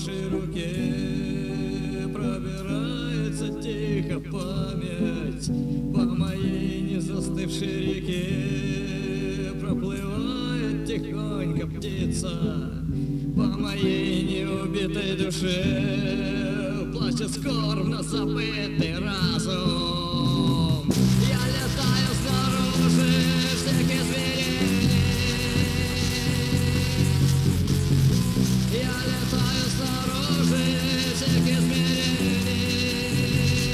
вашей руке пробирается тихо память по моей незастывшей реке. Проплывает тихонько птица по моей неубитой душе. Плачет скорбно забытый разум. Я летаю снаружи всех измерений. Я летаю снаружи всех измерений.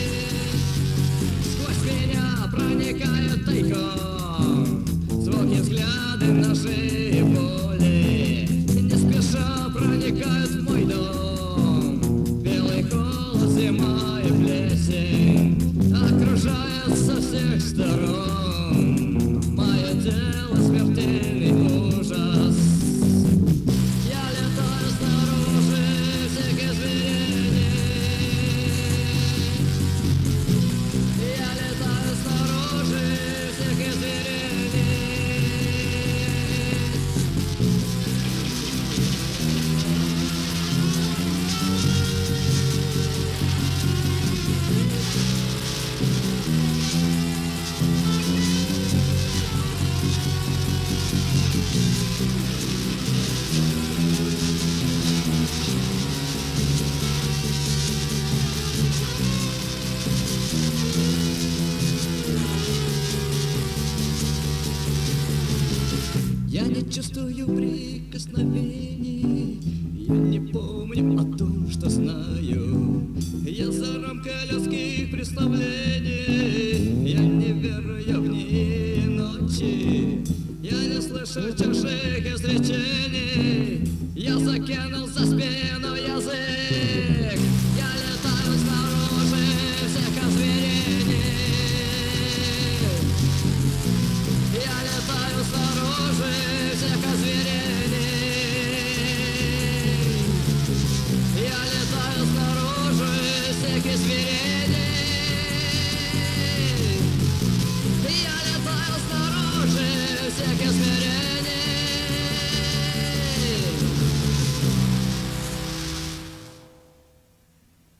Сквозь меня проникают тайком звуки, взгляды, ножи и боли. Не спеша проникают в мой дом. Белый холод, зима и плесень окружают со всех сторон. Мое тело смертельный ужас. Я летаю снаружи всех измерений. Я летаю снаружи всех измерений. Я не чувствую прикосновений, я не помню о том, что знаю. Я за рамкой людских представлений, я не верую в дни и ночи. Я не слышу чужих изречений, я закинул за спину язык.